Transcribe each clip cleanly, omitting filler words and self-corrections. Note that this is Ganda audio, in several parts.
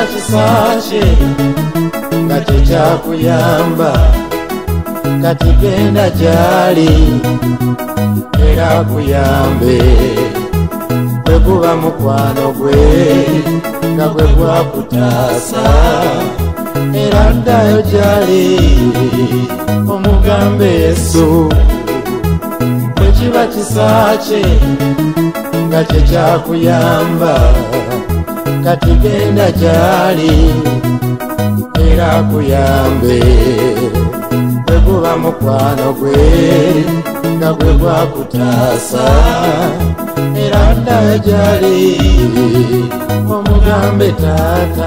kisache nga kyakuyamba kati genda gyali era kuyambe bwe guba mukwano gwe nga gwe gwakutaasa era ddayo gyali omugambe Yesu bwe kiba kisache nga kyakuyamba kati genda gyali era kuyambe bwe guba mukwano gwe nga gwe gwakutaasa era ddayo gyali omugambe taata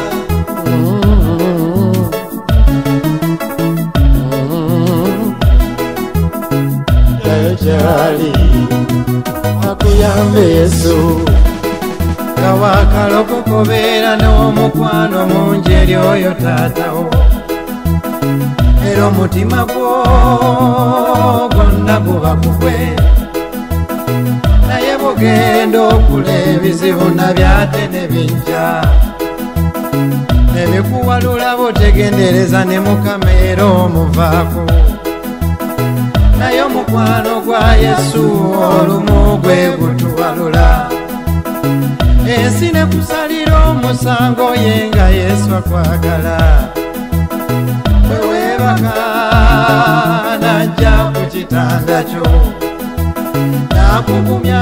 ddayo gyali akuyambe Yesu nga wakalokoka obeera n'omukwano mungi eri oyo taatawo era omutima gwo gwonna guba kugwe naye bugenda okula ebizibu nabyate ne bijja nebikuwalula botegendereza ne Mukama era omuvaako naye omukwano gwa Yesu olumu gwe gutuwalula ensi ne kusalira omusango ye nga Yesu akwagala bwe weebaka najja ku kitanda kyo nakugumya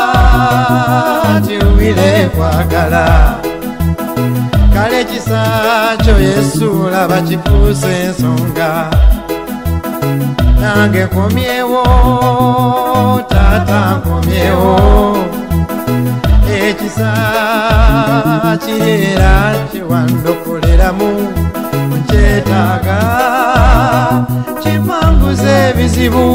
tiwile kwagala kale kisa kyo Yesu laba kifuuse ensonga nange nkomyewo taata nkomyewo ekisa kirera kyewandokoleramu nkyetaaga kipanguza ebizibu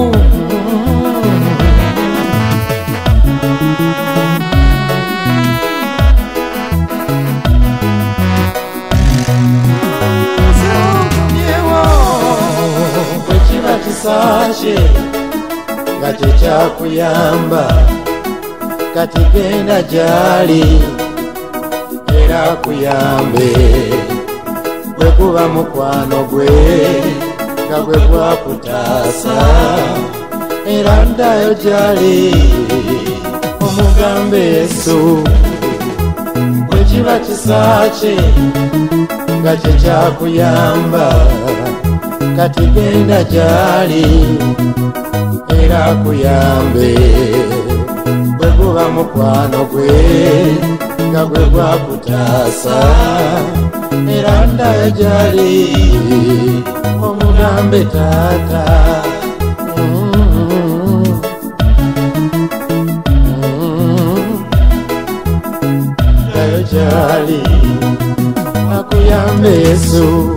bwe kiba kisache nga kyakuyamba kati genda gyali era kuyambe bwe kuba mukwano gwe nga gwe gwakutaasa era ddayo gyali omugambe Yesu bwe kiba kisache nga kyakuyamba kati genda gyali era kuyambe bwe guba mukwano gwe nga gwe gwakutaasa era ddayo gyali omugambe taata ddayo gyali akuyambe Yesu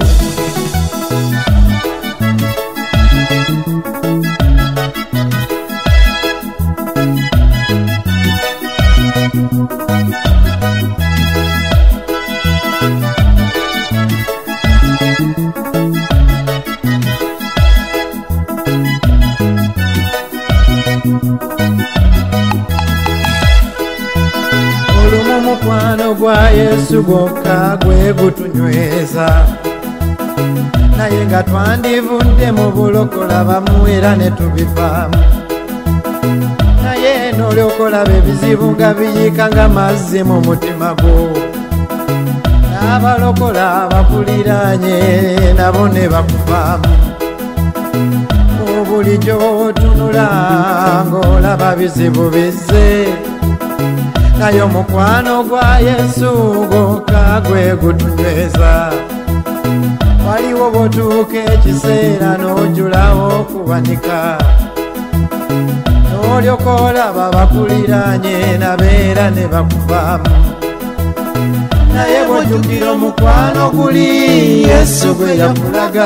olumu mukwano gwa Yesu gwokka gwe gutunyweza naye nga twandivudde mu bulokola bamu era ne tubivaamu naye n'olyokolaba ebizibu nga biyika nga mazzi mu mutima gwo n'abalokola bakuliraanye nabo ne bakuvaamu mu buli gy'otunula ng'olaba bizibu bizze naye omukwano gwa Yesu gwokka gwe gutunyweza waliwo bw'otuuka ekiseera n'ojjulawo okubanika n'olyoka olaba bakuliraanye nabeera ne bakuvaamu naye bw'ojjukira omukwano guli Yesu gwe yakulaga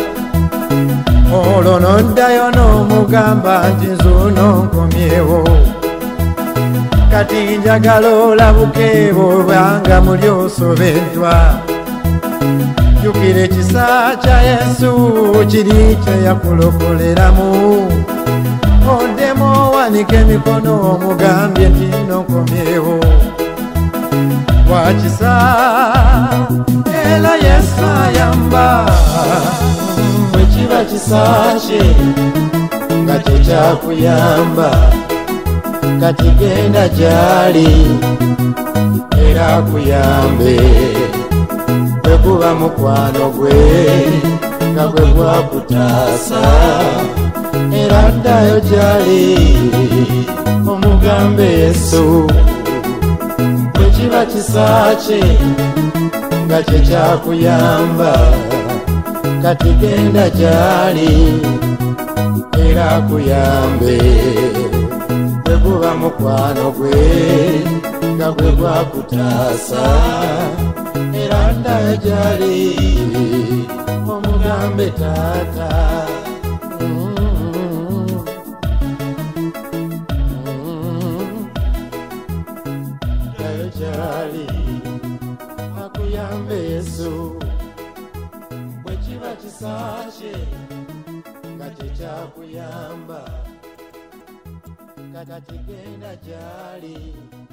olwo n'oddayo n'omugamba nti nzuuno nkomyewo kati njagala olabuke bw'obanga muli osobeddwa jjukira ekisa kya Yesu kiri kye yakulokoleramu oddemu owanike emikono omugambye nti nno nkomyewo wakisa era Yesu ayamba bwe kiba kisa kye nga kye kyakuyamba kati genda gyali era akuyambe bwe guba mukwano gwe nga gwe gwakutaasa era ddayo gyali omugambe Yesu bwe kiba kisa kye nga kye kyakuyamba kati genda gyali era akuyambe bwe guba mukwano gwe nga gwe gwakutaasa era ddayo gyali omugambe taata ddayo gyali akuyambe Yesu bwe kiba kisa kye nga kye kyakuyamba kati genda gyali